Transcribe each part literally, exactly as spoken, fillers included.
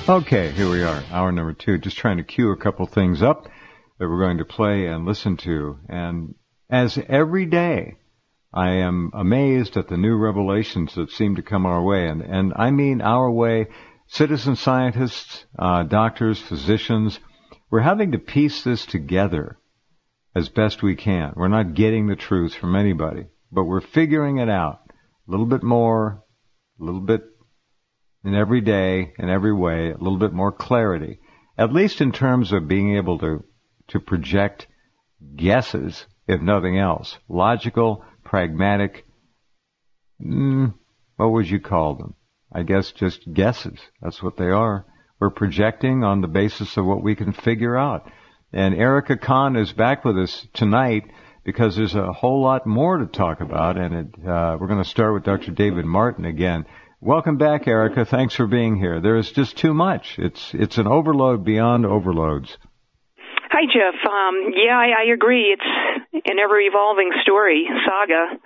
Okay, here we are, hour number two. Just trying to cue a couple things up that we're going to play and listen to. And as every day, I am amazed at the new revelations that seem to come our way. And, and I mean our way, citizen scientists, uh, doctors, physicians, we're having to piece this together as best we can. We're not getting the truth from anybody, but we're figuring it out a little bit more, a little bit in every day, in every way, a little bit more clarity, at least in terms of being able to, to project guesses, if nothing else. Logical, pragmatic, mm, what would you call them? I guess just guesses. That's what they are. We're projecting on the basis of what we can figure out. And Erica Kahn is back with us tonight because there's a whole lot more to talk about, and it, uh, we're going to start with Doctor David Martin again. Welcome back, Erica. Thanks for being here. There is just too much. It's it's an overload beyond overloads. Hi, Jeff. Um, yeah, I, I agree. It's an ever-evolving story, saga.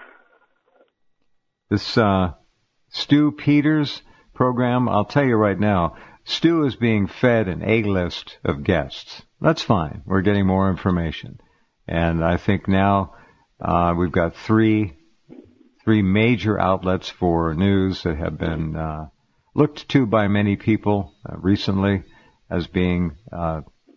This uh, Stu Peters program, I'll tell you right now, Stu is being fed an A-list of guests. That's fine. We're getting more information. And I think now uh, we've got three three major outlets for news that have been uh, looked to by many people uh, recently as being, uh,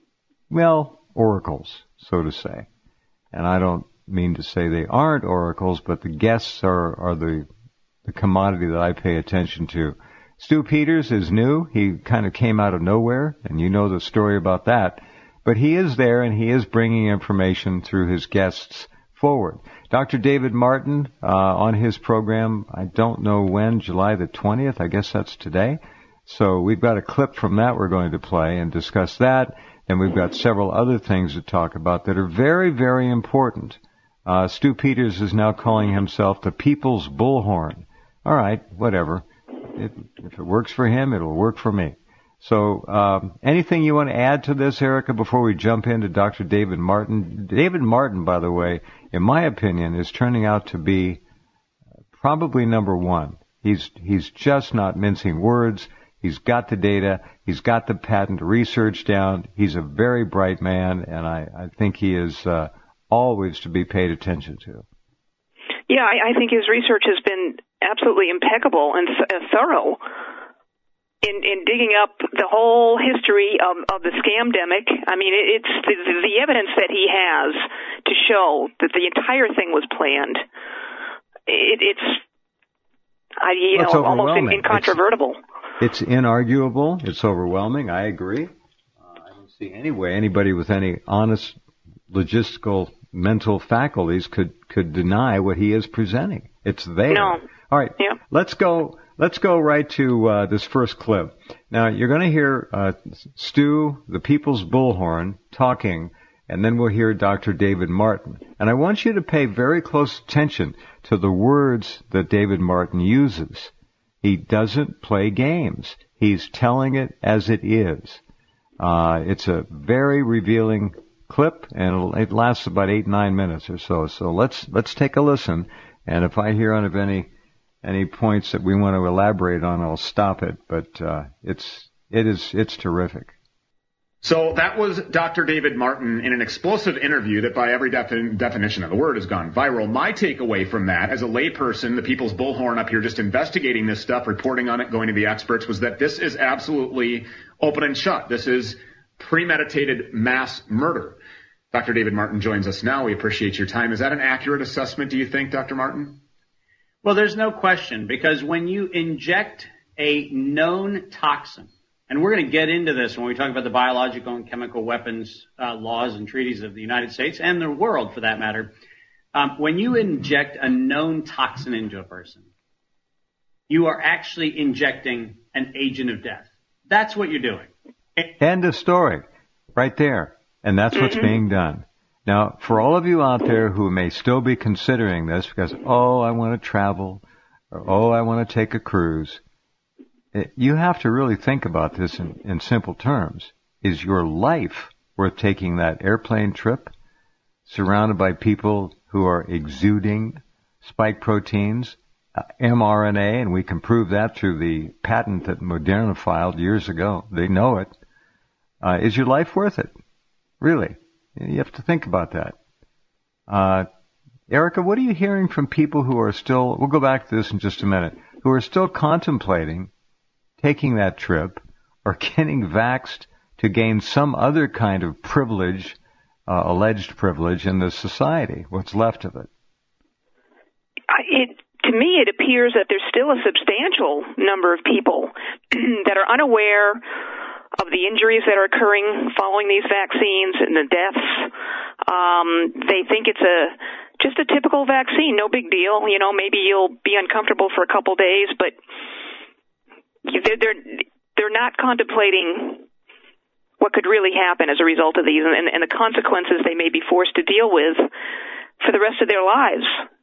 well, oracles, so to say. And I don't mean to say they aren't oracles, but the guests are, are the, the commodity that I pay attention to. Stu Peters is new. He kind of came out of nowhere, and you know the story about that. But he is there, and he is bringing information through his guests forward. Doctor David Martin, uh, on his program, I don't know when, July the twentieth, I guess that's today. So we've got a clip from that we're going to play and discuss that. And we've got several other things to talk about that are very, very important. Uh, Stu Peters is now calling himself the People's Bullhorn. All right, whatever. It, if it works for him, it'll work for me. So um, anything you want to add to this, Erica, before we jump into Doctor David Martin? David Martin, by the way, in my opinion, is turning out to be probably number one. He's he's just not mincing words. He's got the data. He's got the patent research down. He's a very bright man, and I, I think he is uh, always to be paid attention to. Yeah, I, I think his research has been absolutely impeccable and th- thorough. In, in digging up the whole history of, of the scamdemic. I mean, it, it's the, the evidence that he has to show that the entire thing was planned. It, it's, I, you well, know, almost in, incontrovertible. It's, it's inarguable. It's overwhelming. I agree. Uh, I don't see any way anybody with any honest logistical mental faculties could, could deny what he is presenting. It's there. No. All right. Yeah. Let's go. Let's go right to uh, this first clip. Now, you're going to hear uh, Stu, the People's Bullhorn, talking, and then we'll hear Doctor David Martin. And I want you to pay very close attention to the words that David Martin uses. He doesn't play games. He's telling it as it is. Uh, it's a very revealing clip, and it'll, it lasts about eight, nine minutes or so. So let's let's take a listen, and if I hear of any Any points that we want to elaborate on, I'll stop it. But uh, it's it is it's terrific. So that was Doctor David Martin in an explosive interview that, by every defi- definition of the word, has gone viral. My takeaway from that, as a layperson, the People's Bullhorn up here, just investigating this stuff, reporting on it, going to the experts, was that this is absolutely open and shut. This is premeditated mass murder. Doctor David Martin joins us now. We appreciate your time. Is that an accurate assessment, do you think, Doctor Martin? Well, there's no question, because when you inject a known toxin, and we're going to get into this when we talk about the biological and chemical weapons uh, laws and treaties of the United States and the world, for that matter, um, when you inject a known toxin into a person, you are actually injecting an agent of death. That's what you're doing. End of story. Right there. And that's what's mm-hmm. being done. Now, for all of you out there who may still be considering this because, oh, I want to travel, or oh, I want to take a cruise, it, you have to really think about this in, in simple terms. Is your life worth taking that airplane trip surrounded by people who are exuding spike proteins? uh, mRNA, and we can prove that through the patent that Moderna filed years ago. They know it. Uh, is your life worth it? Really? You have to think about that. Uh, Erica, what are you hearing from people who are still, we'll go back to this in just a minute, who are still contemplating taking that trip or getting vaxxed to gain some other kind of privilege, uh, alleged privilege in this society? What's left of it? It, to me, it appears that there's still a substantial number of people that are unaware of the injuries that are occurring following these vaccines and the deaths. Um, they think it's a just a typical vaccine, no big deal. You know, maybe you'll be uncomfortable for a couple days, but they're they're, they're not contemplating what could really happen as a result of these and, and the consequences they may be forced to deal with for the rest of their lives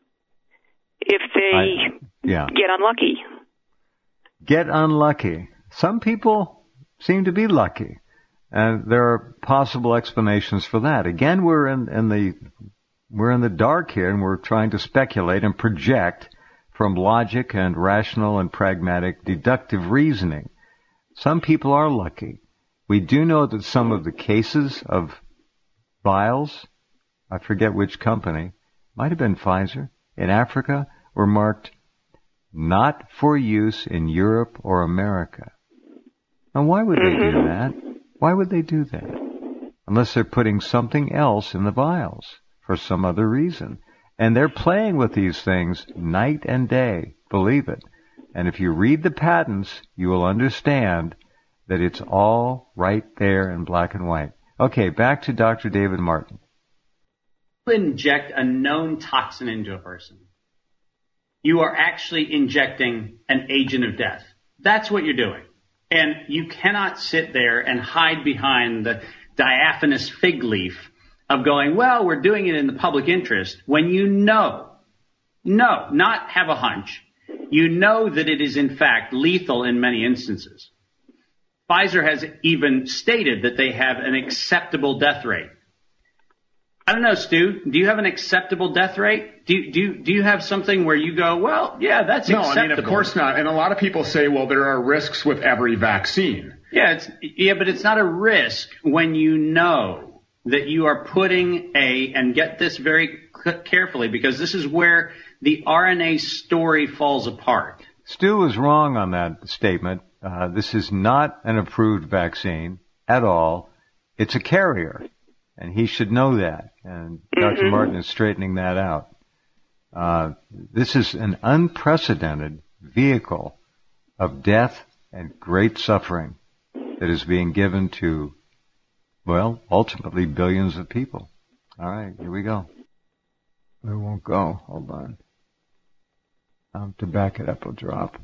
if they I, yeah. get unlucky. Get unlucky. Some people seem to be lucky, and there are possible explanations for that. Again, we're in, in the we're in the dark here, and we're trying to speculate and project from logic and rational and pragmatic deductive reasoning. Some people are lucky. We do know that some of the cases of vials, I forget which company, might have been Pfizer, in Africa, were marked not for use in Europe or America. Now, why would they do that? Why would they do that? Unless they're putting something else in the vials for some other reason. And they're playing with these things night and day, believe it. And if you read the patents, you will understand that it's all right there in black and white. Okay, back to Doctor David Martin. You inject a known toxin into a person. You are actually injecting an agent of death. That's what you're doing. And you cannot sit there and hide behind the diaphanous fig leaf of going, well, we're doing it in the public interest, when you know, no, not have a hunch, you know that it is in fact lethal in many instances. Pfizer has even stated that they have an acceptable death rate. I don't know, Stu, do you have an acceptable death rate? Do, do, do you have something where you go, well, yeah, that's no, acceptable? No, I mean, of course not. And a lot of people say, well, there are risks with every vaccine. Yeah, it's, yeah, but it's not a risk when you know that you are putting a, and get this very carefully, because this is where the R N A story falls apart. Stu was wrong on that statement. Uh, this is not an approved vaccine at all. It's a carrier, and he should know that. And Doctor Mm-hmm. Martin is straightening that out. Uh, this is an unprecedented vehicle of death and great suffering that is being given to, well, ultimately billions of people. All right, here we go. It won't go. Hold on. Um, to back it up, will drop.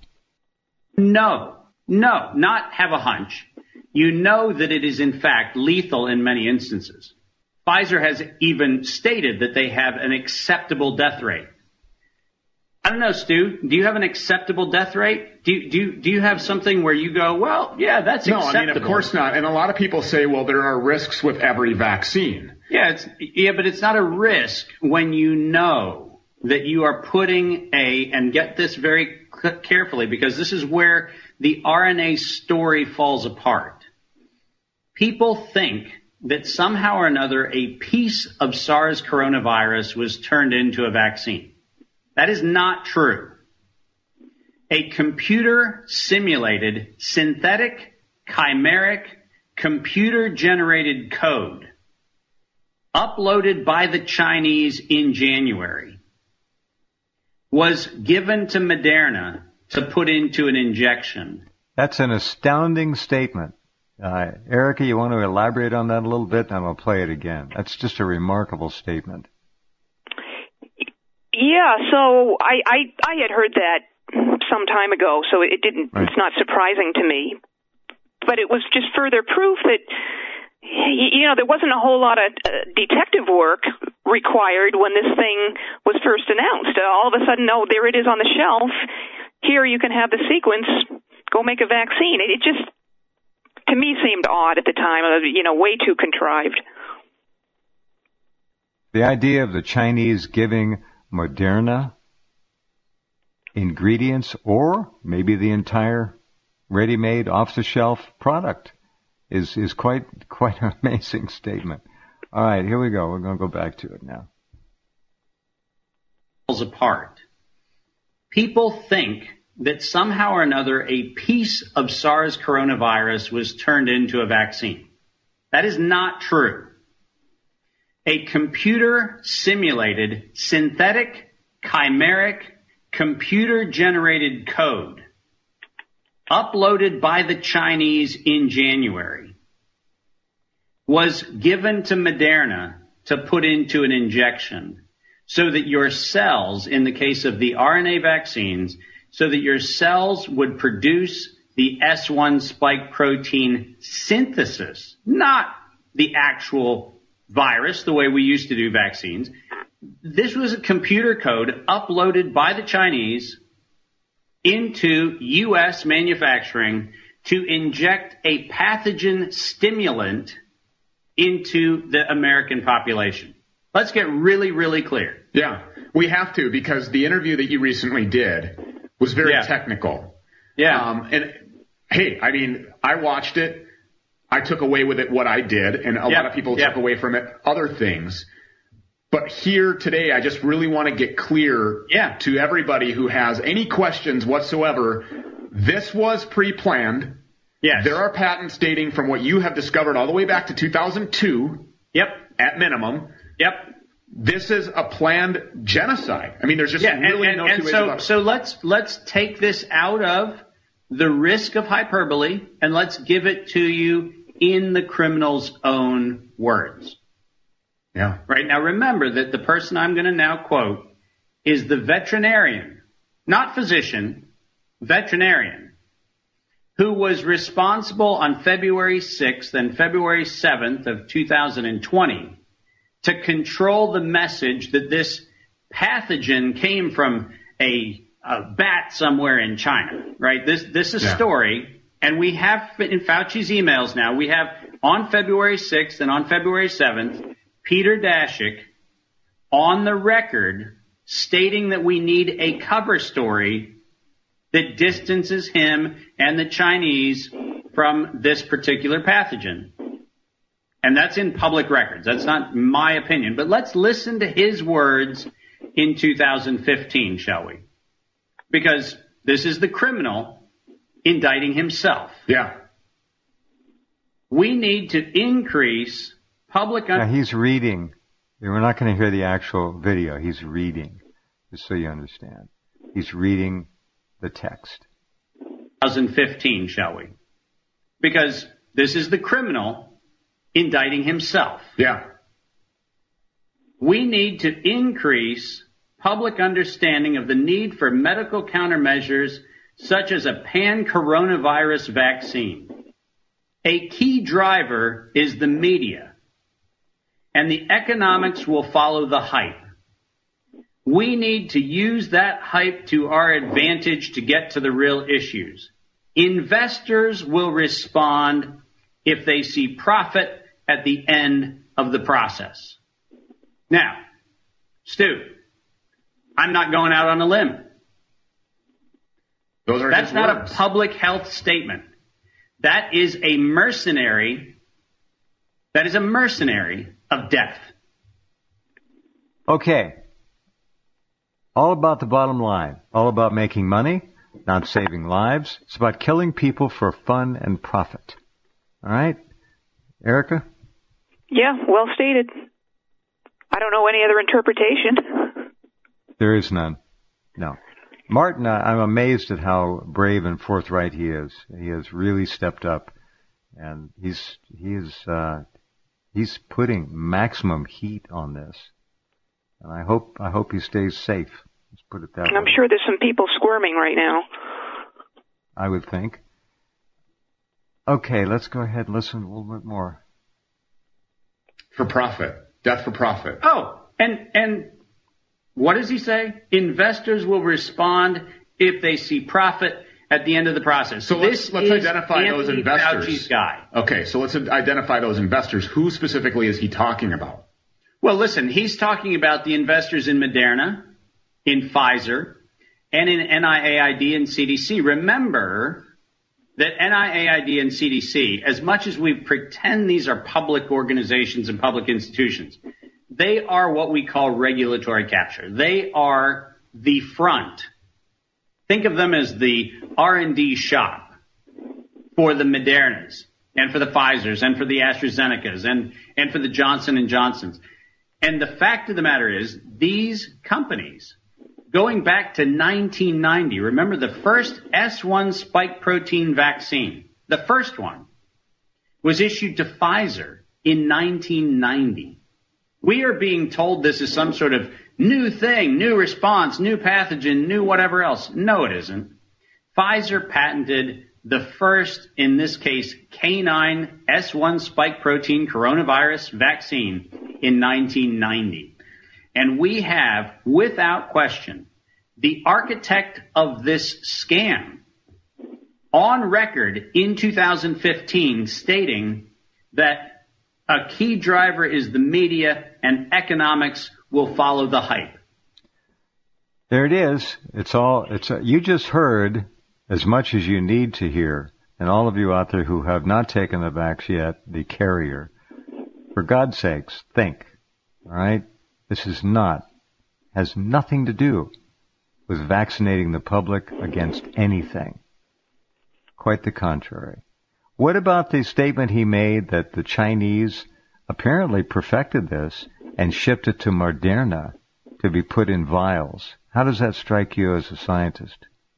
No, no, not have a hunch. You know that it is in fact lethal in many instances. Pfizer has even stated that they have an acceptable death rate. I don't know, Stu, do you have an acceptable death rate? Do, do, do you have something where you go, well, yeah, that's no, acceptable? No, I mean, of course not. And a lot of people say, well, there are risks with every vaccine. Yeah, it's, yeah, but it's not a risk when you know that you are putting a, and get this very carefully, because this is where the R N A story falls apart. People think that somehow or another a piece of SARS coronavirus was turned into a vaccine. That is not true. A computer simulated, synthetic, chimeric, computer generated code uploaded by the Chinese in January was given to Moderna to put into an injection. That's an astounding statement. Uh, Erica, you want to elaborate on that a little bit? I'm going to play it again. That's just a remarkable statement. Yeah, so I, I, I had heard that some time ago, so it didn't, right. It's not surprising to me. But it was just further proof that, you know, there wasn't a whole lot of uh, detective work required when this thing was first announced. Uh, all of a sudden, oh, there it is on the shelf. Here you can have the sequence. Go make a vaccine. It, it just, to me, seemed odd at the time. Uh, you know, way too contrived. The idea of the Chinese giving Moderna ingredients or maybe the entire ready-made off-the-shelf product is is quite quite an amazing statement. All right, here we go. We're going to go back to it now. Apart. People think that somehow or another a piece of SARS coronavirus was turned into a vaccine. That is not true. A computer-simulated, synthetic, chimeric, computer-generated code uploaded by the Chinese in January was given to Moderna to put into an injection so that your cells, in the case of the R N A vaccines, so that your cells would produce the S one spike protein synthesis, not the actual virus, the way we used to do vaccines. This was a computer code uploaded by the Chinese into U S manufacturing to inject a pathogen stimulant into the American population. Let's get really, really clear. Yeah, we have to, because the interview that you recently did was very Yeah. technical. Yeah. Um, and hey, I mean, I watched it. I took away with it what I did, and a Yep. lot of people Yep. took away from it other things. But here today, I just really want to get clear Yeah. to everybody who has any questions whatsoever. This was pre-planned. Yes. There are patents dating from what you have discovered all the way back to two thousand two Yep. at minimum. Yep. This is a planned genocide. I mean, there's just Yeah, and, really and, no and two ways so, about it. so let's, let's take this out of the risk of hyperbole and let's give it to you in the criminal's own words. Yeah. Right? Now remember that the person I'm going to now quote is the veterinarian, not physician, veterinarian, who was responsible on February sixth and February seventh of two thousand twenty to control the message that this pathogen came from a, a bat somewhere in China, right? This, this is a Yeah. story, and we have in Fauci's emails now, we have on February sixth and on February seventh, Peter Daszak on the record stating that we need a cover story that distances him and the Chinese from this particular pathogen. And that's in public records. That's not my opinion. But let's listen to his words in two thousand fifteen, shall we? Because this is the criminal indicting himself. Yeah. We need to increase public... Now he's reading. We're not going to hear the actual video. He's reading, just so you understand. He's reading the text. twenty fifteen, shall we? Because this is the criminal indicting himself. Yeah. We need to increase public understanding of the need for medical countermeasures such as a pan-coronavirus vaccine. A key driver is the media, and the economics will follow the hype. We need to use that hype to our advantage to get to the real issues. Investors will respond if they see profit at the end of the process. Now, Stu, I'm not going out on a limb. Those are That's his not words. a public health statement. That is a mercenary, that is a mercenary of death. Okay. All about the bottom line. All about making money, not saving lives. It's about killing people for fun and profit. All right? Erica? Yeah, well stated. I don't know any other interpretation. There is none. No. Martin, I- I'm amazed at how brave and forthright he is. He has really stepped up, and he's he's uh, he's putting maximum heat on this. And I hope I hope he stays safe. Let's put it that And way. I'm sure there's some people squirming right now. I would think. Okay, let's go ahead and listen a little bit more. For profit. Death for profit. Oh, and, and what does he say? Investors will respond if they see profit at the end of the process. So let's, this let's is identify those Anthony investors. Fauci's guy. Okay, so let's identify those investors. Who specifically is he talking about? Well, listen, he's talking about the investors in Moderna, in Pfizer, and in N I A I D and C D C. Remember that N I A I D and C D C, as much as we pretend these are public organizations and public institutions, they are what we call regulatory capture. They are the front. Think of them as the R and D shop for the Modernas and for the Pfizers and for the AstraZenecas and, and for the Johnson and Johnsons. And the fact of the matter is, these companies, going back to nineteen ninety, remember the first S one spike protein vaccine, the first one, was issued to Pfizer in nineteen ninety. We are being told this is some sort of new thing, new response, new pathogen, new whatever else. No, it isn't. Pfizer patented the first, in this case, canine S one spike protein coronavirus vaccine in nineteen ninety. And we have, without question, the architect of this scam on record in two thousand fifteen stating that a key driver is the media and economics will follow the hype. There it is. It's all, it's, a, you just heard as much as you need to hear. And all of you out there who have not taken the vax yet, the carrier, for God's sakes, think. All right? This is not, has nothing to do with vaccinating the public against anything. Quite the contrary. What about the statement he made that the Chinese apparently perfected this and shipped it to Moderna to be put in vials? How does that strike you as a scientist?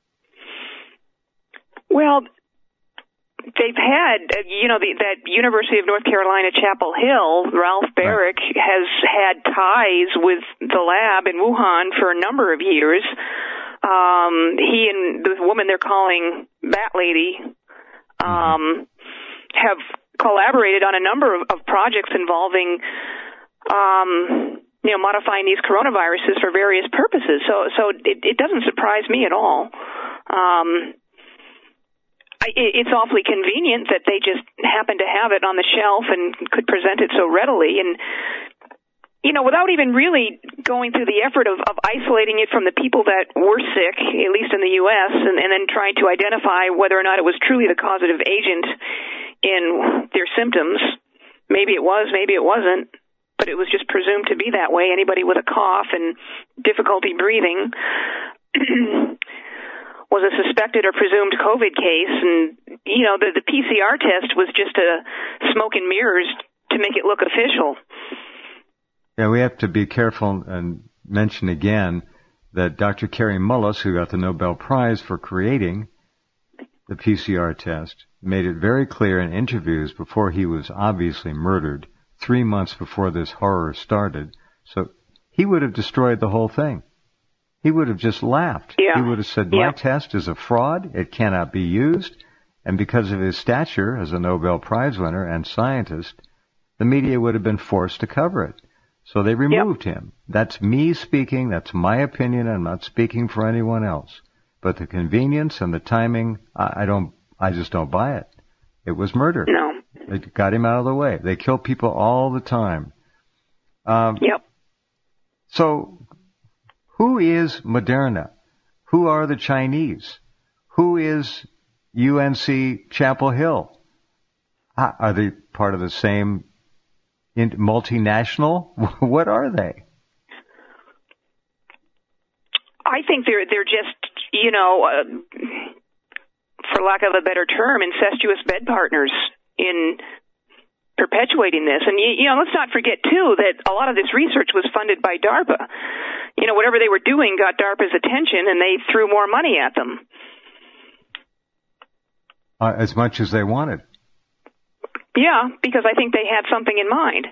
Well, they've had, you know, the, that University of North Carolina, Chapel Hill, Ralph Baric right. has had ties with the lab in Wuhan for a number of years. Um, he and the woman they're calling Bat Lady um, have collaborated on a number of, of projects involving, um, you know, modifying these coronaviruses for various purposes. So, so it, it doesn't surprise me at all. Um, I, it's awfully convenient that they just happen to have it on the shelf and could present it so readily. And, you know, without even really going through the effort of, of isolating it from the people that were sick, at least in the U S, and, and then trying to identify whether or not it was truly the causative agent in their symptoms. Maybe it was, maybe it wasn't, but it was just presumed to be that way. Anybody with a cough and difficulty breathing was a suspected or presumed COVID case, and, you know, the, the P C R test was just a smoke and mirrors to make it look official. Yeah, we have to be careful and mention again that Doctor Kary Mullis, who got the Nobel Prize for creating the P C R test, made it very clear in interviews before he was obviously murdered, three months before this horror started. So he would have destroyed the whole thing. He would have just laughed. Yeah. He would have said, my yeah. test is a fraud. It cannot be used. And because of his stature as a Nobel Prize winner and scientist, the media would have been forced to cover it. So they removed yep. him. That's me speaking. That's my opinion. I'm not speaking for anyone else. But the convenience and the timing, I, I don't, I just don't buy it. It was murder. No. They got him out of the way. They kill people all the time. Um, yep. So who is Moderna? Who are the Chinese? Who is U N C Chapel Hill? Are they part of the same multinational? What are they? I think they're they're just, you know, uh, for lack of a better term, incestuous bed partners in perpetuating this. And, you know, let's not forget, too, that a lot of this research was funded by DARPA. You know, whatever they were doing got DARPA's attention, and they threw more money at them. Uh, as much as they wanted. Yeah, because I think they had something in mind.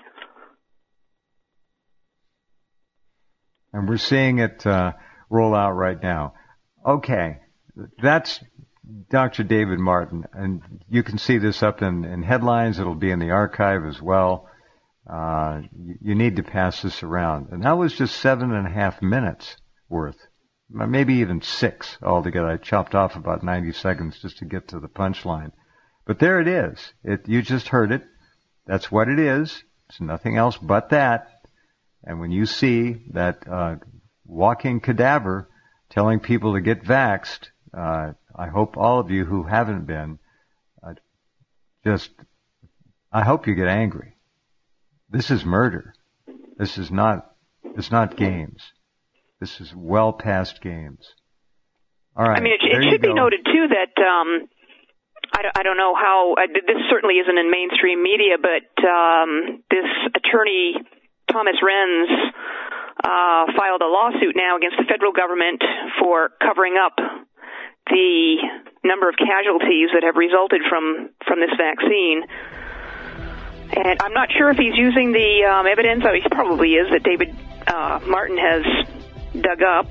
And we're seeing it uh, roll out right now. Okay, that's Doctor David Martin, and you can see this up in, in headlines. It'll be in the archive as well. Uh, you, you need to pass this around. And that was just seven and a half minutes worth, maybe even six altogether. I chopped off about ninety seconds just to get to the punchline. But there it is. It, you just heard it. That's what it is. It's nothing else but that. And when you see that uh, walking cadaver telling people to get vaxxed. Uh, I hope all of you who haven't been, uh, just, I hope you get angry. This is murder. This is not, it's not games. This is well past games. All right. I mean, it, it should be noted, too, that um, I, don't, I don't know how, uh, this certainly isn't in mainstream media, but um, this attorney, Thomas Renz, uh, filed a lawsuit now against the federal government for covering up the number of casualties that have resulted from, from this vaccine. And I'm not sure if he's using the um, evidence, I mean, he probably is, that David uh, Martin has dug up.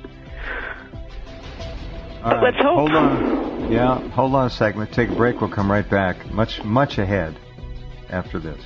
All but right. let's hope. Hold on. Yeah, hold on a second. We'll take a break. We'll come right back. Much, much ahead after this.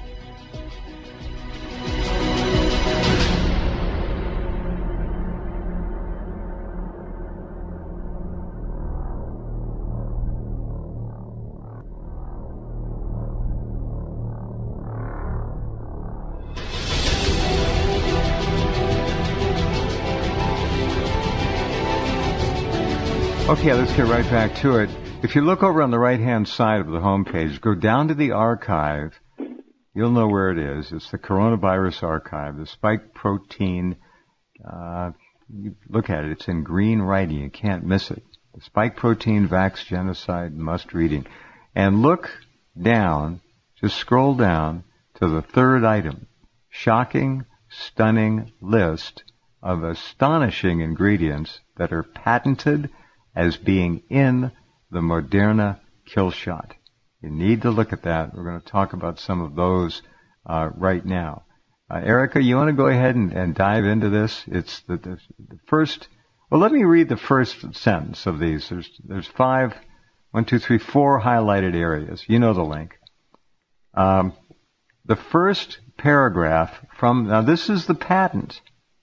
Okay, let's get right back to it. If you look over on the right-hand side of the homepage, go down to the archive. You'll know where it is. It's the Coronavirus Archive, the spike protein. Uh, you look at it. It's in green writing. You can't miss it. The spike protein vax genocide must reading. And look down, just scroll down to the third item. Shocking, stunning list of astonishing ingredients that are patented as being in the Moderna kill shot. You need to look at that. We're going to talk about some of those uh, right now. Uh, Erica, you want to go ahead and, and dive into this? It's the, the, the first. Well, let me read the first sentence of these. There's there's five, one, two, three, four highlighted areas. You know the link. Um, the first paragraph from now. This is the patent.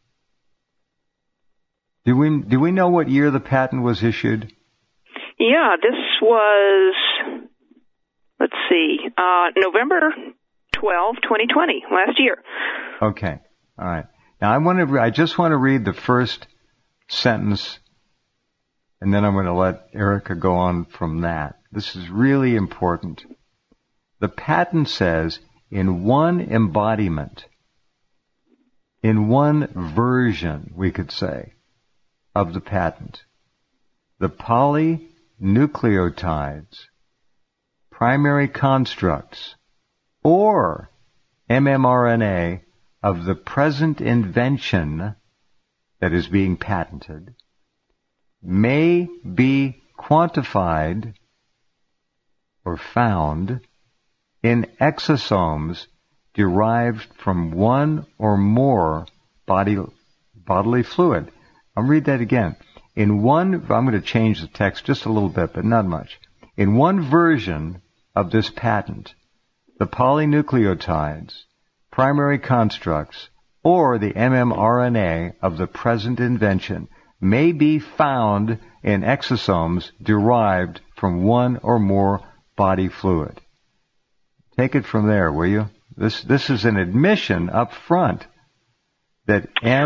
Do we do we know what year the patent was issued? Yeah, this was, let's see, uh, November twelfth, twenty twenty, last year. Okay, all right. Now I want to. I just want to read the first sentence, and then I'm going to let Erica go on from that. This is really important. The patent says in one embodiment, in one version, we could say, of the patent, the polynucleotides, primary constructs, or mRNA of the present invention that is being patented may be quantified or found in exosomes derived from one or more body, bodily fluid. I'll read that again. In one, I'm going to change the text just a little bit, but not much. In one version of this patent, the polynucleotides, primary constructs, or the mRNA of the present invention may be found in exosomes derived from one or more body fluid. Take it from there, will you? This this is an admission up front that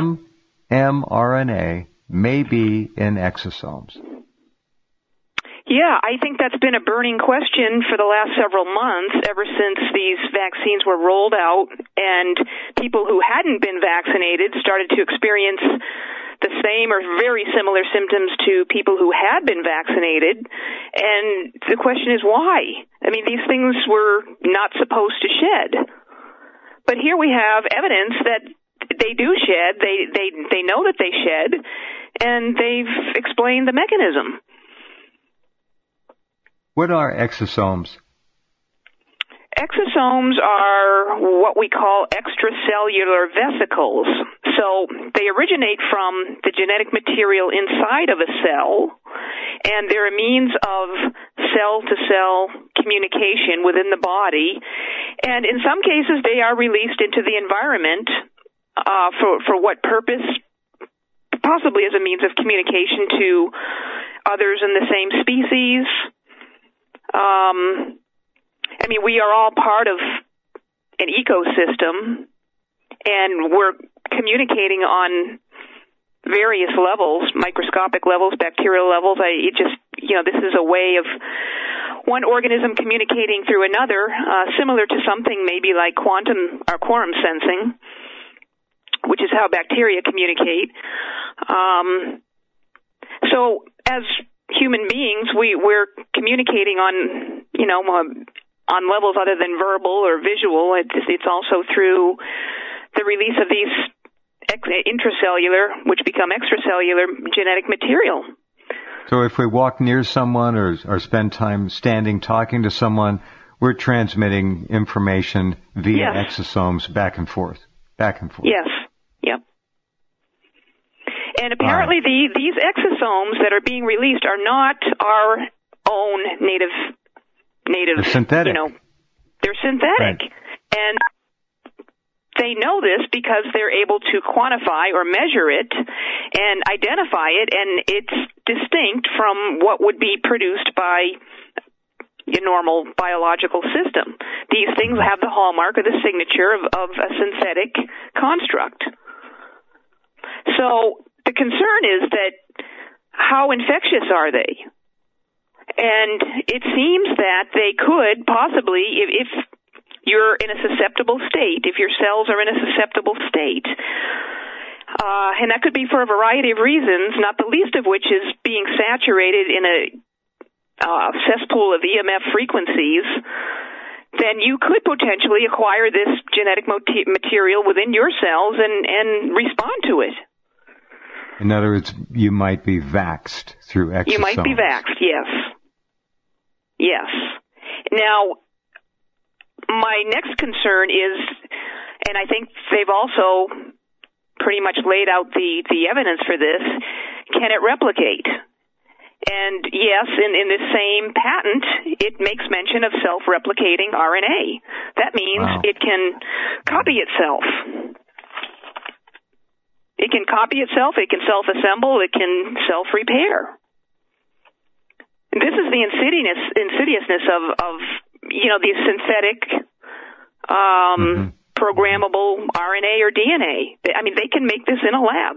mRNA may be in exosomes. Yeah, I think that's been a burning question for the last several months, ever since these vaccines were rolled out and people who hadn't been vaccinated started to experience the same or very similar symptoms to people who had been vaccinated. And the question is why? I mean, these things were not supposed to shed. But here we have evidence that they do shed, they, they, they know that they shed, and they've explained the mechanism. What are exosomes? Exosomes are what we call extracellular vesicles. So they originate from the genetic material inside of a cell, and they're a means of cell-to-cell communication within the body. And in some cases, they are released into the environment uh, for, for what purpose? Possibly as a means of communication to others in the same species. Um, I mean, we are all part of an ecosystem, and we're communicating on various levels, microscopic levels, bacterial levels. I, it just, you know, this is a way of one organism communicating through another, uh, similar to something maybe like quantum or quorum sensing, which is how bacteria communicate. Um, so as human beings, we, we're communicating on, you know, um, on levels other than verbal or visual. It's, it's also through the release of these intracellular, which become extracellular genetic material. So if we walk near someone or, or spend time standing talking to someone, we're transmitting information via yes. exosomes back and forth, back and forth. Yes, yep. And apparently right. the, these exosomes that are being released are not our own native, native, they're synthetic. You know, they're synthetic. Right. And they know this because they're able to quantify or measure it and identify it, and it's distinct from what would be produced by a normal biological system. These things have the hallmark or the signature of, of a synthetic construct. So the concern is that how infectious are they? And it seems that they could possibly, if, if you're in a susceptible state, if your cells are in a susceptible state. Uh, and that could be for a variety of reasons, not the least of which is being saturated in a uh, cesspool of E M F frequencies, then you could potentially acquire this genetic mot- material within your cells and, and respond to it. In other words, you might be vaxxed through exosomes. You might be vaxxed, yes. Yes. Now, my next concern is, and I think they've also pretty much laid out the, the evidence for this, can it replicate? And yes, in, in this same patent, it makes mention of self-replicating R N A. That means wow. it can copy itself. It can copy itself, it can self-assemble, it can self-repair. This is the insidious, insidiousness of, of you know, these synthetic, um, mm-hmm. programmable R N A or D N A. I mean, they can make this in a lab.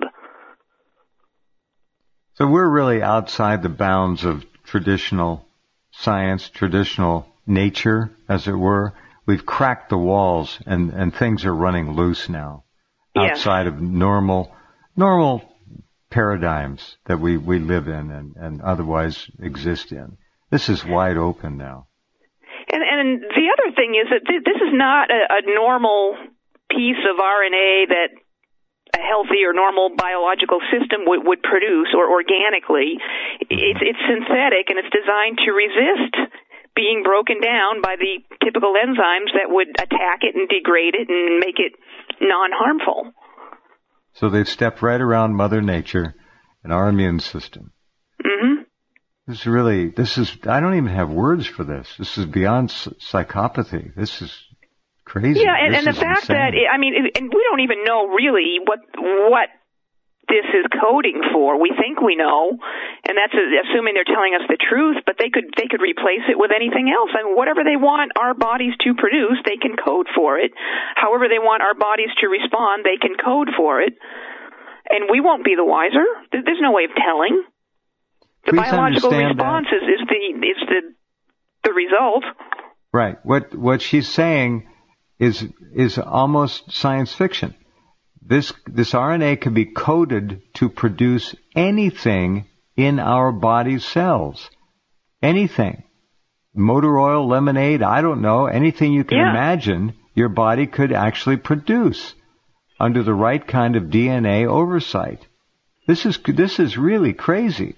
So we're really outside the bounds of traditional science, traditional nature, as it were. We've cracked the walls, and, and things are running loose now, outside yes. of normal, normal paradigms that we, we live in and, and otherwise exist in. This is wide open now. And, and the other thing is that th- this is not a, a normal piece of R N A that a healthy or normal biological system would, would produce or organically. It's, it's synthetic, and it's designed to resist being broken down by the typical enzymes that would attack it and degrade it and make it non-harmful. So they've stepped right around Mother Nature and our immune system. Mm-hmm. This is really, this is, I don't even have words for this. This is beyond psychopathy. This is crazy. Yeah, and, and the fact insane. that, I mean, and we don't even know really what, what this is coding for. We think we know, and that's assuming they're telling us the truth, but they could, they could replace it with anything else. I mean, whatever they want our bodies to produce, they can code for it. However they want our bodies to respond, they can code for it. And we won't be the wiser. There's no way of telling. The Please biological response that. is, is the is the the result. Right. What what she's saying is is almost science fiction. This this R N A can be coded to produce anything in our body's cells. Anything. Motor oil, lemonade, I don't know, anything you can yeah. imagine your body could actually produce under the right kind of D N A oversight. This is this is really crazy.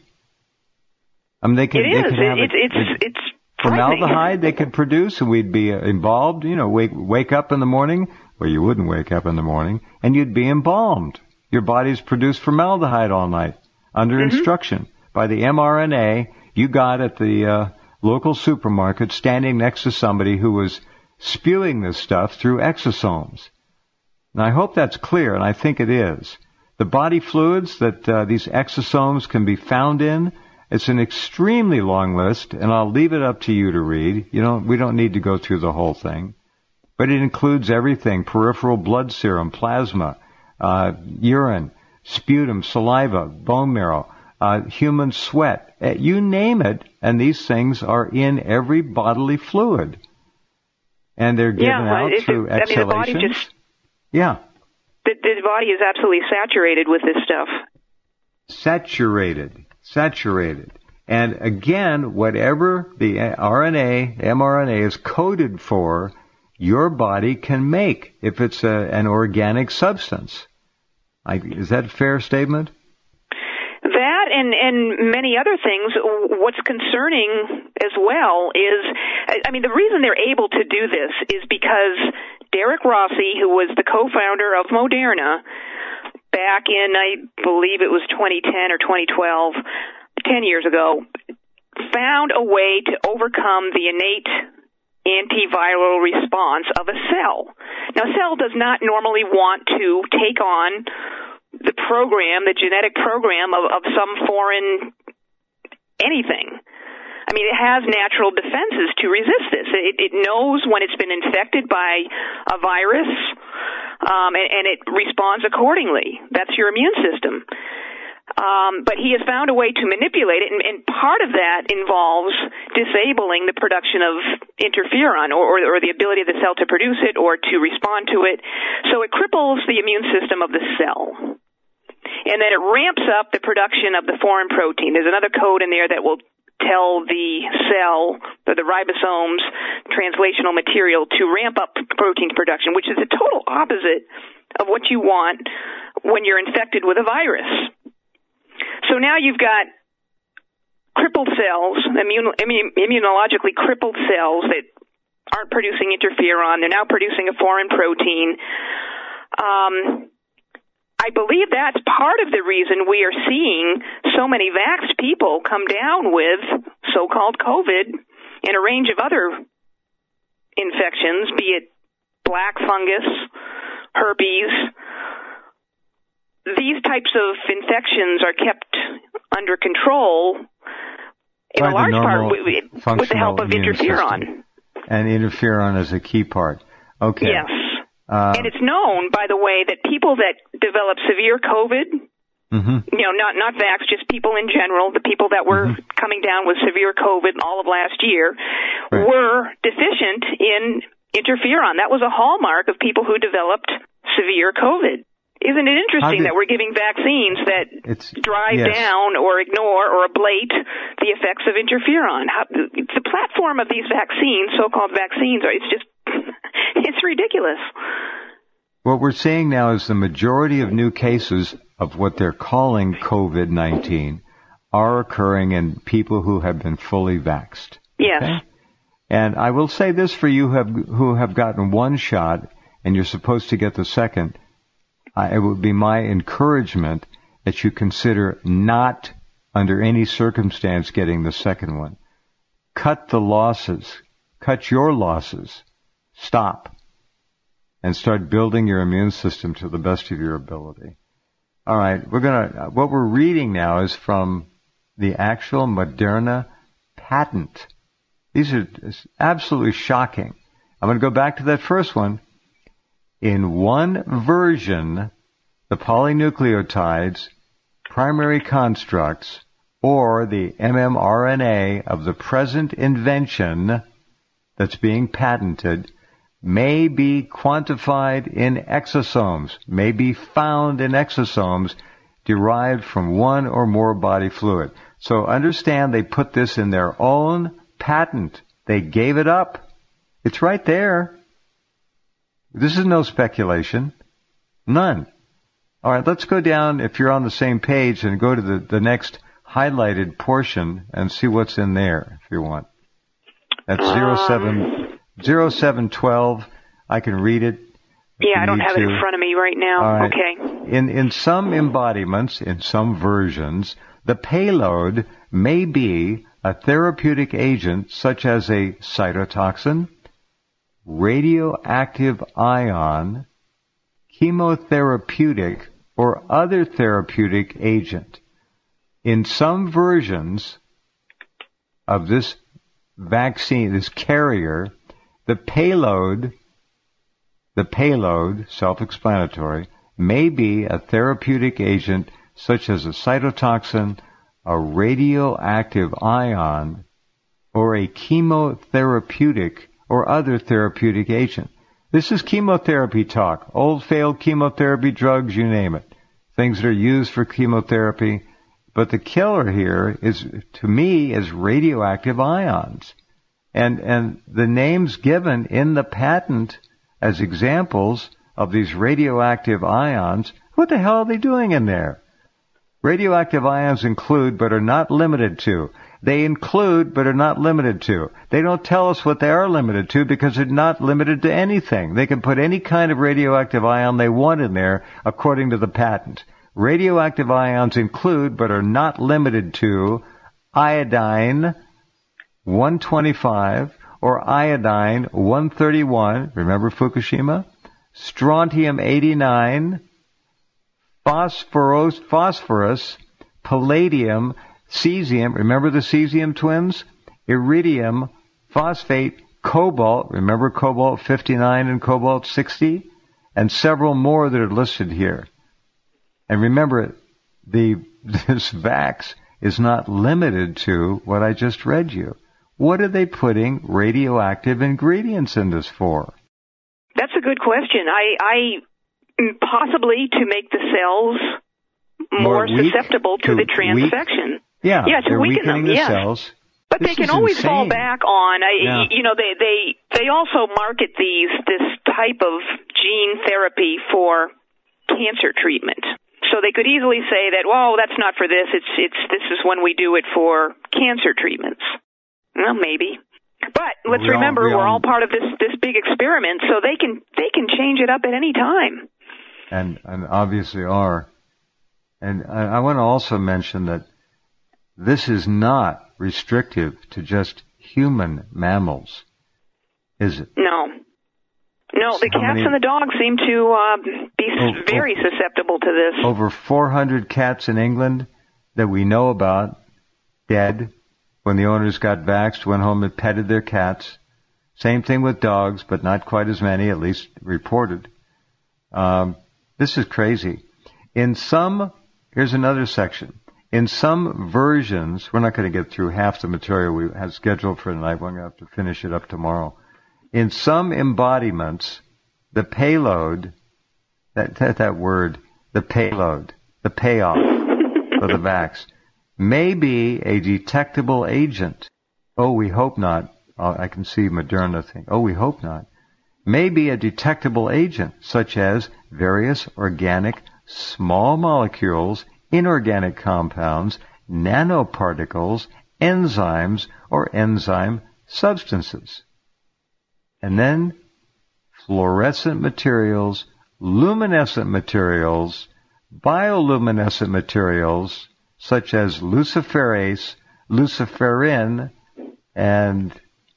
I mean, they can. It they is. can have it's, it, it's, it's formaldehyde they could produce, and we'd be involved. You know, wake wake up in the morning. Well, you wouldn't wake up in the morning, and you'd be embalmed. Your body's produced formaldehyde all night under mm-hmm. instruction by the mRNA you got at the uh, local supermarket, standing next to somebody who was spewing this stuff through exosomes. And I hope that's clear, and I think it is. The body fluids that uh, these exosomes can be found in. It's an extremely long list, and I'll leave it up to you to read. You don't, we don't need to go through the whole thing. But it includes everything: peripheral blood serum, plasma, uh, urine, sputum, saliva, bone marrow, uh, human sweat, uh, you name it, and these things are in every bodily fluid. And they're given yeah, out it, through it, I mean, exhalations. the body just, yeah. The, the body is absolutely saturated with this stuff. Saturated. Saturated. And again, whatever the R N A, mRNA is coded for, your body can make if it's a, an organic substance. I, is that a fair statement? That and, and many other things. What's concerning as well is, I mean, the reason they're able to do this is because Derek Rossi, who was the co-founder of Moderna back in, I believe it was twenty ten or twenty twelve, ten years ago, found a way to overcome the innate antiviral response of a cell. Now, a cell does not normally want to take on the program, the genetic program of, of some foreign anything. I mean, it has natural defenses to resist this. It, it knows when it's been infected by a virus, um, and, and it responds accordingly. That's your immune system. Um, but he has found a way to manipulate it, and, and part of that involves disabling the production of interferon, or, or, or the ability of the cell to produce it or to respond to it. So it cripples the immune system of the cell. And then it ramps up the production of the foreign protein. There's another code in there that will tell the cell, or the ribosomes, translational material to ramp up protein production, which is the total opposite of what you want when you're infected with a virus. So now you've got crippled cells, immune, immune, immunologically crippled cells that aren't producing interferon. They're now producing a foreign protein. Um, I believe that's part of the reason we are seeing so many vaxxed people come down with so-called COVID and a range of other infections, be it black fungus, herpes. These types of infections are kept under control in By a large part with, with the help of interferon. System. And interferon is a key part. Okay. Yes. Uh, and it's known, by the way, that people that develop severe COVID, mm-hmm. you know, not not vax, just people in general, the people that were mm-hmm. coming down with severe COVID all of last year, right. were deficient in interferon. That was a hallmark of people who developed severe COVID. Isn't it interesting did, that we're giving vaccines that drive yes. down or ignore or ablate the effects of interferon? How, the platform of these vaccines, so-called vaccines, are, it's just, it's ridiculous. What we're seeing now is the majority of new cases of what they're calling COVID nineteen are occurring in people who have been fully vaxxed. Yes. Okay? And I will say this for you who have, who have gotten one shot and you're supposed to get the second. It would be my encouragement that you consider not, under any circumstance, getting the second one. Cut the losses. Cut your losses. Stop. And start building your immune system to the best of your ability. All right, we're gonna. What we're reading now is from the actual Moderna patent. These are absolutely shocking. I'm going to go back to that first one. In one version, the polynucleotides, primary constructs, or the mRNA of the present invention that's being patented may be quantified in exosomes, may be found in exosomes derived from one or more body fluid. So understand they put this in their own patent. They gave it up. It's right there. This is no speculation. None. All right, let's go down, if you're on the same page, and go to the, the next highlighted portion and see what's in there, if you want. That's zero seven zero seven twelve. I can read it. Yeah, I don't have to. it in front of me right now. Right. Okay. In, in some embodiments, in some versions, the payload may be a therapeutic agent such as a cytotoxin, radioactive ion, chemotherapeutic, or other therapeutic agent. In some versions of this vaccine, this carrier, the payload, the payload, self-explanatory, may be a therapeutic agent such as a cytotoxin, a radioactive ion, or a chemotherapeutic or other therapeutic agent. This is chemotherapy talk. Old failed chemotherapy drugs, you name it. Things that are used for chemotherapy. But the killer here is, to me, is radioactive ions. And, and the names given in the patent as examples of these radioactive ions, what the hell are they doing in there? Radioactive ions include but are not limited to. They include but are not limited to. They don't tell us what they are limited to because they're not limited to anything. They can put any kind of radioactive ion they want in there according to the patent. Radioactive ions include but are not limited to iodine one twenty-five or iodine one thirty-one. Remember Fukushima? Strontium eighty-nine, phosphorus, phosphorus, palladium, cesium, remember the cesium twins? Iridium, phosphate, cobalt, remember cobalt fifty-nine and cobalt sixty? And several more that are listed here. And remember, the this Vax is not limited to what I just read you. What are they putting radioactive ingredients in this for? That's a good question. I, I possibly to make the cells more, more weak, susceptible to, to the transfection. Weak? Yeah, yeah, to they're weaken weakening them. the Yeah. cells. But this they can always insane. fall back on. I, yeah. You know, they they they also market these this type of gene therapy for cancer treatment. So they could easily say that, well, that's not for this. It's it's this is when we do it for cancer treatments. Well, maybe. But let's we remember, all, we we're all, all part of this this big experiment, so they can they can change it up at any time. And and obviously are. And I, I want to also mention that this is not restrictive to just human mammals, is it? No. No, the How cats many, and the dogs seem to uh, be oh, very oh, susceptible to this. Over four hundred cats in England that we know about dead when the owners got vaxxed, went home and petted their cats. Same thing with dogs, but not quite as many, at least reported. Um, this is crazy. In some, here's another section. In some versions, we're not going to get through half the material we have scheduled for tonight. We're going to have to finish it up tomorrow. In some embodiments, the payload, that, that, that word, the payload, the payoff for the vax, may be a detectable agent. Oh, we hope not. Oh, I can see Moderna think, oh, we hope not. May be a detectable agent, such as various organic small molecules, inorganic compounds, nanoparticles, enzymes, or enzyme substances. And then fluorescent materials, luminescent materials, bioluminescent materials, such as luciferase, luciferin, and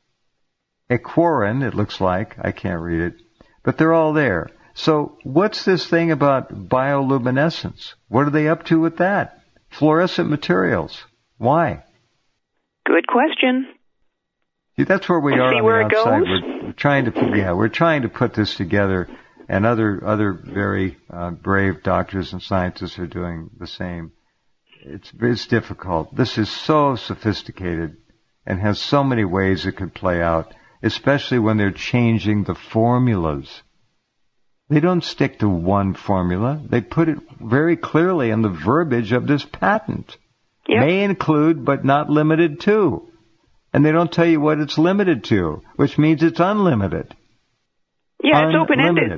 equorin, it looks like. I can't read it. But they're all there. So what's this thing about bioluminescence? What are they up to with that? Fluorescent materials. Why? Good question. See, that's where we are See on where the it outside. goes? We're, we're trying to put, yeah, we're trying to put this together, and other other very uh, brave doctors and scientists are doing the same. It's it's difficult. This is so sophisticated and has so many ways it could play out, especially when they're changing the formulas. They don't stick to one formula. They put it very clearly in the verbiage of this patent. Yep. May include, but not limited to. And they don't tell you what it's limited to, which means it's unlimited. Yeah, it's open-ended.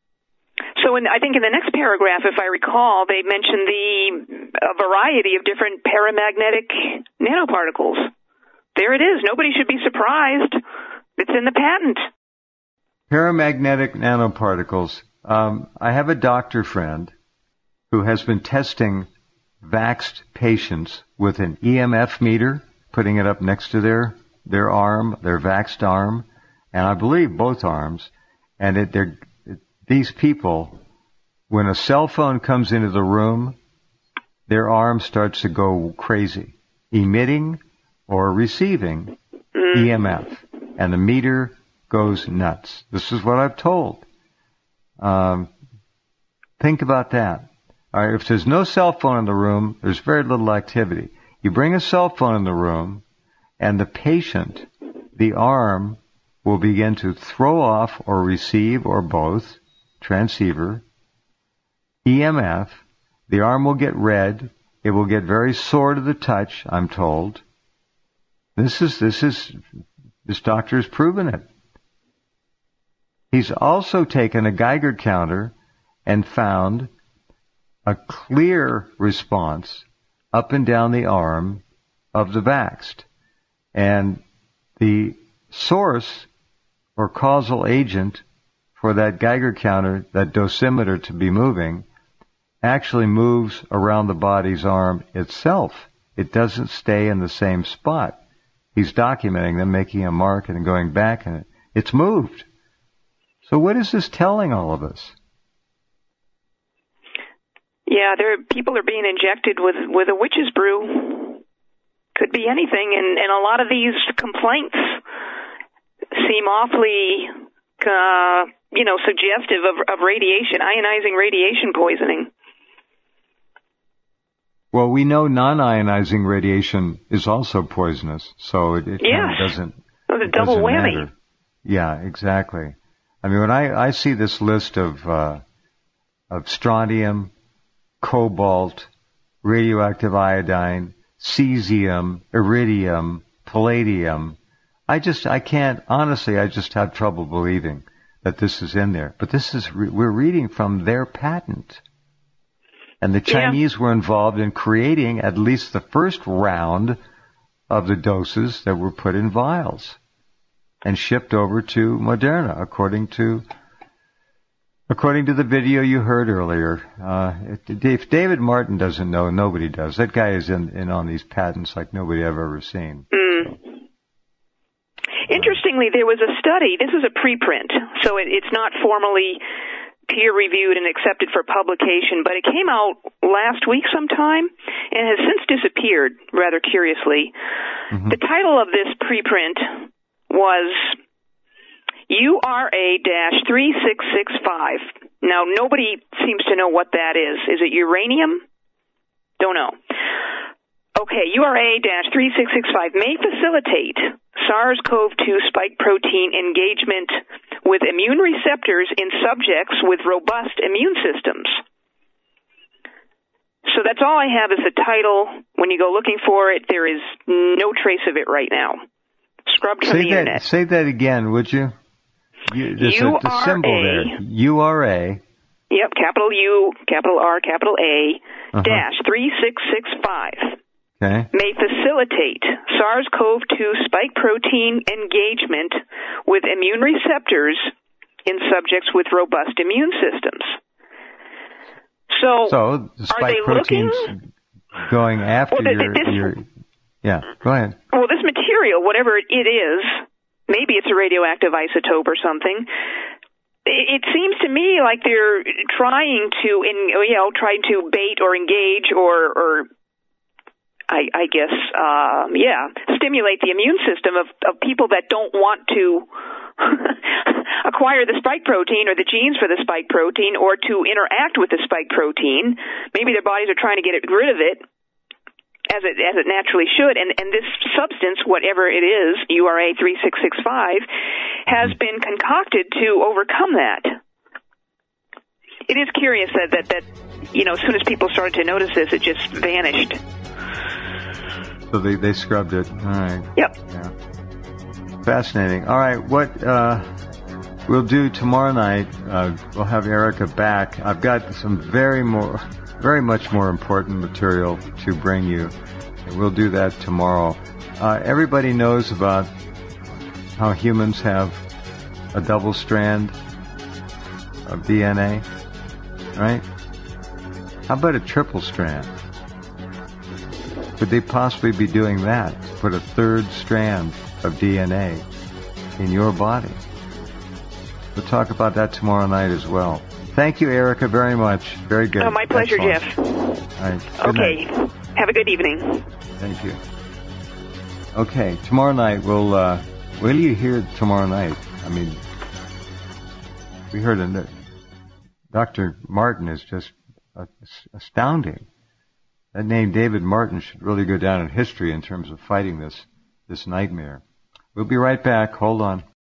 So in, I think in the next paragraph, if I recall, they mentioned the a variety of different paramagnetic nanoparticles. There it is. Nobody should be surprised. It's in the patent. Paramagnetic nanoparticles. Um, I have a doctor friend who has been testing vaxxed patients with an E M F meter, putting it up next to their their arm, their vaxxed arm, and I believe both arms. And it, they're, it, these people, when a cell phone comes into the room, their arm starts to go crazy, emitting or receiving E M F, and the meter goes nuts. This is what I've told. Um, Think about that. All right, if there's no cell phone in the room, there's very little activity. You bring a cell phone in the room, and the patient, the arm, will begin to throw off or receive or both, transceiver, E M F. The arm will get red. It will get very sore to the touch, I'm told. This is, this is, this doctor has proven it. He's also taken a Geiger counter and found a clear response up and down the arm of the vaxxed. And the source or causal agent for that Geiger counter, that dosimeter to be moving, actually moves around the body's arm itself. It doesn't stay in the same spot. He's documenting them, making a mark and going back, and it's moved. So what is this telling all of us? Yeah, there people are being injected with with a witch's brew. Could be anything, and, and a lot of these complaints seem awfully, uh, you know, suggestive of, of radiation, ionizing radiation poisoning. Well, we know non-ionizing radiation is also poisonous, so it, it yeah. kind of doesn't. Well, the double whammy. Matter. Yeah, exactly. I mean, when I, I see this list of uh, of strontium, cobalt, radioactive iodine, cesium, iridium, palladium, I just I can't honestly. I just have trouble believing that this is in there. But this is re- we're reading from their patent. And the Chinese yeah. were involved in creating at least the first round of the doses that were put in vials and shipped over to Moderna, according to according to the video you heard earlier. Uh, if David Martin doesn't know, nobody does. That guy is in, in on these patents like nobody I've ever seen. Mm. So. Interestingly, there was a study. This is a preprint, so it, it's not formally peer-reviewed and accepted for publication, but it came out last week sometime and has since disappeared, rather curiously. Mm-hmm. The title of this preprint was U R A three six six five. Now, nobody seems to know what that is. Is it uranium? Don't know. Okay, U R A three six six five may facilitate SARS-C o V two spike protein engagement with immune receptors in subjects with robust immune systems. So that's all I have is the title. When you go looking for it, there is no trace of it right now. Scrubbed from say the that, internet. Say that again, would you? you there's U R A. A, the symbol there. U R A. Yep, capital U, capital R, capital A, uh-huh. dash three six six five. Okay. May facilitate SARS-C o V two spike protein engagement with immune receptors in subjects with robust immune systems. So, so the spike are they proteins looking? Going after well, your, this, your... Yeah, go ahead. Well, this material, whatever it is, maybe it's a radioactive isotope or something, it seems to me like they're trying to, you know, trying to bait or engage or, or I, I guess, um, yeah, stimulate the immune system of, of people that don't want to acquire the spike protein or the genes for the spike protein or to interact with the spike protein. Maybe their bodies are trying to get rid of it as it as it naturally should. And, and this substance, whatever it is, U R A three six six five, has been concocted to overcome that. It is curious that, that, that, you know, as soon as people started to notice this, it just vanished. So they, they scrubbed it. All right. Yep. Yeah. Fascinating. All right. What uh, we'll do tomorrow night, uh, we'll have Erica back. I've got some very more, very much more important material to bring you. And we'll do that tomorrow. Uh, everybody knows about how humans have a double strand of D N A, right? How about a triple strand? Could they possibly be doing that? Put a third strand of D N A in your body? We'll talk about that tomorrow night as well. Thank you, Erica, very much. Very good. Oh, my pleasure, Excellent. Jeff. All right. Good okay. night. Have a good evening. Thank you. Okay, tomorrow night we'll. Uh, will you hear tomorrow night? I mean, we heard a. Doctor Martin is just astounding. That name, David Martin, should really go down in history in terms of fighting this this nightmare. We'll be right back. Hold on.